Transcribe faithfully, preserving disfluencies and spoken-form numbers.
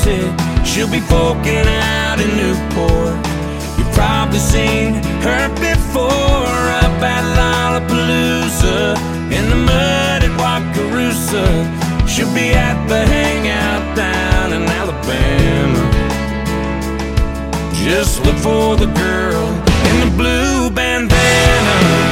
said she'll be forking out in Newport. You've probably seen her before up at Lollapalooza, in the mud at Wakarusa. She'll be at the hangout down in Alabama. Just look for the girl in the blue bandana.